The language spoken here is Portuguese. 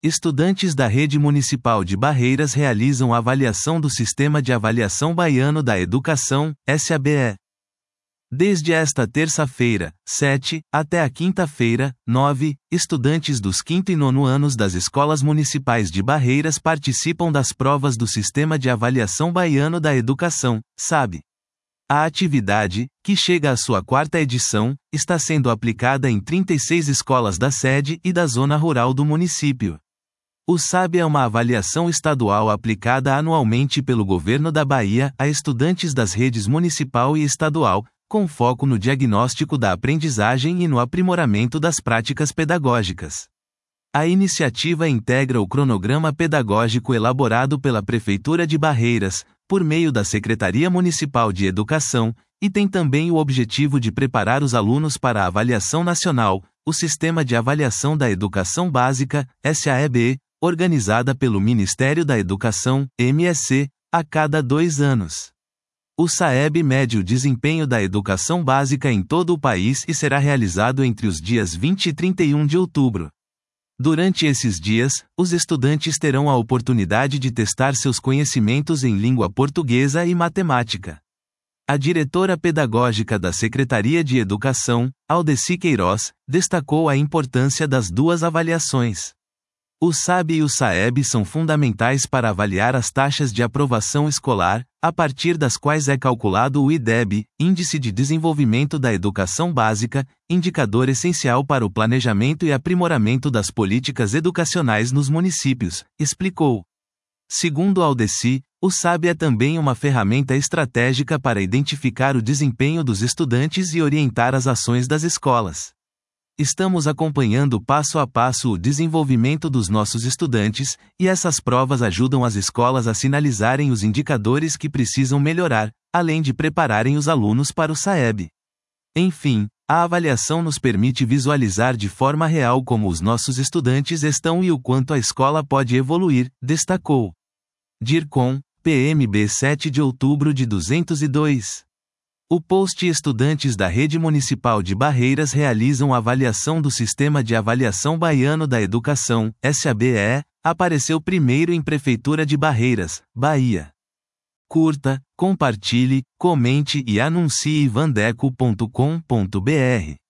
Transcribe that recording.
Estudantes da Rede Municipal de Barreiras realizam avaliação do Sistema de Avaliação Baiano da Educação, SABE. Desde esta terça-feira, 7, até a quinta-feira, 9, estudantes dos 5º e 9º anos das escolas municipais de Barreiras participam das provas do Sistema de Avaliação Baiano da Educação, SABE. A atividade, que chega à sua 4ª edição, está sendo aplicada em 36 escolas da sede e da zona rural do município. O SABE é uma avaliação estadual aplicada anualmente pelo governo da Bahia a estudantes das redes municipal e estadual, com foco no diagnóstico da aprendizagem e no aprimoramento das práticas pedagógicas. A iniciativa integra o cronograma pedagógico elaborado pela Prefeitura de Barreiras, por meio da Secretaria Municipal de Educação, e tem também o objetivo de preparar os alunos para a avaliação nacional, o Sistema de Avaliação da Educação Básica, SAEB, organizada pelo Ministério da Educação, MSC, a cada 2 anos. O SAEB mede o desempenho da educação básica em todo o país e será realizado entre os dias 20 e 31 de outubro. Durante esses dias, os estudantes terão a oportunidade de testar seus conhecimentos em língua portuguesa e matemática. A diretora pedagógica da Secretaria de Educação, Aldeci Queiroz, destacou a importância das 2 avaliações. O SABE e o SAEB são fundamentais para avaliar as taxas de aprovação escolar, a partir das quais é calculado o IDEB, Índice de Desenvolvimento da Educação Básica, indicador essencial para o planejamento e aprimoramento das políticas educacionais nos municípios, explicou. Segundo Aldeci, o SABE é também uma ferramenta estratégica para identificar o desempenho dos estudantes e orientar as ações das escolas. Estamos acompanhando passo a passo o desenvolvimento dos nossos estudantes, e essas provas ajudam as escolas a sinalizarem os indicadores que precisam melhorar, além de prepararem os alunos para o SAEB. Enfim, a avaliação nos permite visualizar de forma real como os nossos estudantes estão e o quanto a escola pode evoluir, destacou. DIRCOM, PMB 7 de outubro de 202. O post Estudantes da Rede Municipal de Barreiras realizam avaliação do Sistema de Avaliação Baiano da Educação, SABE, apareceu primeiro em Prefeitura de Barreiras, Bahia. Curta, compartilhe, comente e anuncie vandeco.com.br.